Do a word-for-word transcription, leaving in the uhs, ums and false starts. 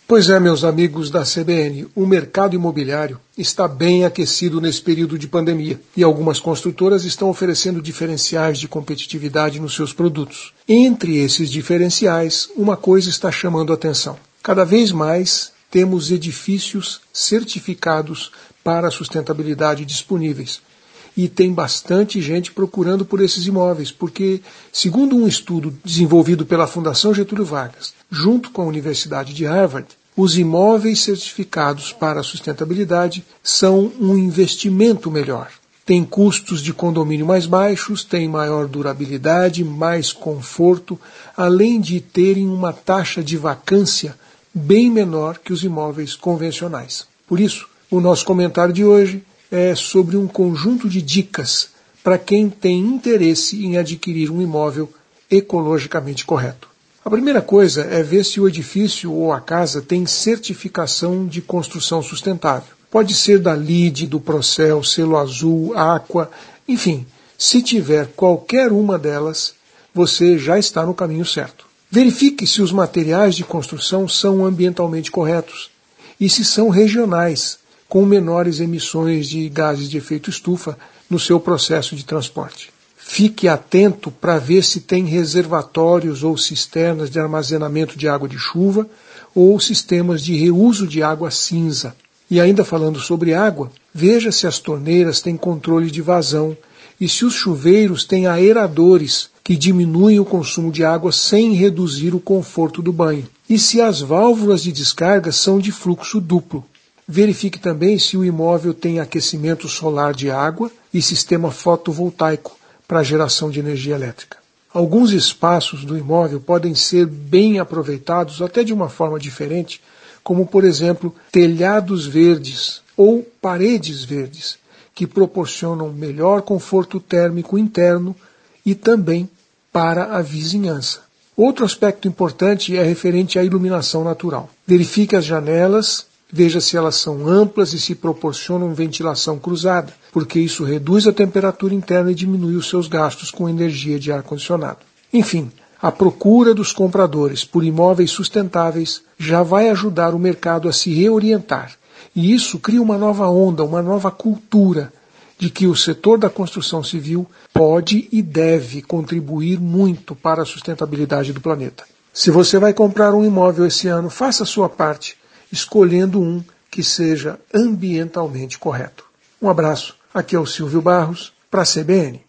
Pois é, meus amigos da C B N, o mercado imobiliário está bem aquecido nesse período de pandemia e algumas construtoras estão oferecendo diferenciais de competitividade nos seus produtos. Entre esses diferenciais, uma coisa está chamando a atenção. Cada vez mais temos edifícios certificados para a sustentabilidade disponíveis. E tem bastante gente procurando por esses imóveis, porque, segundo um estudo desenvolvido pela Fundação Getúlio Vargas, junto com a Universidade de Harvard, os imóveis certificados para a sustentabilidade são um investimento melhor. Tem custos de condomínio mais baixos, tem maior durabilidade, mais conforto, além de terem uma taxa de vacância bem menor que os imóveis convencionais. Por isso, o nosso comentário de hoje é sobre um conjunto de dicas para quem tem interesse em adquirir um imóvel ecologicamente correto. A primeira coisa é ver se o edifício ou a casa tem certificação de construção sustentável. Pode ser da L E E D, do Procel, Selo Azul, Aqua, enfim, se tiver qualquer uma delas, você já está no caminho certo. Verifique se os materiais de construção são ambientalmente corretos e se são regionais, com menores emissões de gases de efeito estufa no seu processo de transporte. Fique atento para ver se tem reservatórios ou cisternas de armazenamento de água de chuva ou sistemas de reuso de água cinza. E ainda falando sobre água, veja se as torneiras têm controle de vazão e se os chuveiros têm aeradores que diminuem o consumo de água sem reduzir o conforto do banho. E se as válvulas de descarga são de fluxo duplo. Verifique também se o imóvel tem aquecimento solar de água e sistema fotovoltaico para geração de energia elétrica. Alguns espaços do imóvel podem ser bem aproveitados até de uma forma diferente, como, por exemplo, telhados verdes ou paredes verdes, que proporcionam melhor conforto térmico interno e também para a vizinhança. Outro aspecto importante é referente à iluminação natural. Verifique as janelas, veja se elas são amplas e se proporcionam ventilação cruzada, porque isso reduz a temperatura interna e diminui os seus gastos com energia de ar-condicionado. Enfim, a procura dos compradores por imóveis sustentáveis já vai ajudar o mercado a se reorientar. E isso cria uma nova onda, uma nova cultura de que o setor da construção civil pode e deve contribuir muito para a sustentabilidade do planeta. Se você vai comprar um imóvel esse ano, faça a sua parte, escolhendo um que seja ambientalmente correto. Um abraço, aqui é o Silvio Barros, para a C B N.